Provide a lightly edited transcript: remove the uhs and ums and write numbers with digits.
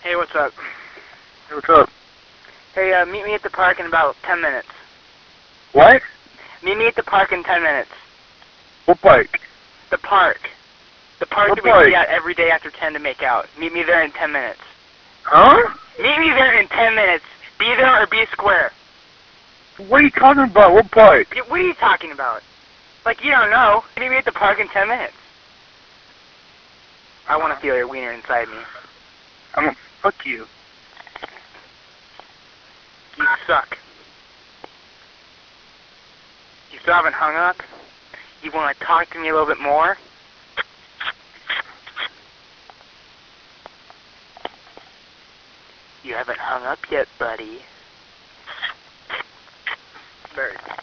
Hey, what's up? Hey, what's up? Hey, meet me at the park in about 10 minutes. What? Meet me at the park in 10 minutes. What park? The park. The park What that we park? meet at every day after 10 to make out. Meet me there in 10 minutes. Huh? Meet me there in 10 minutes. Be there or be square. What are you talking about? What park? What are you talking about? Like, you don't know. Meet me at the park in 10 minutes. I want to feel your wiener inside me. I'm gonna fuck you. You suck. You still haven't hung up? You want to talk to me a little bit more? You haven't hung up yet, buddy. Bird.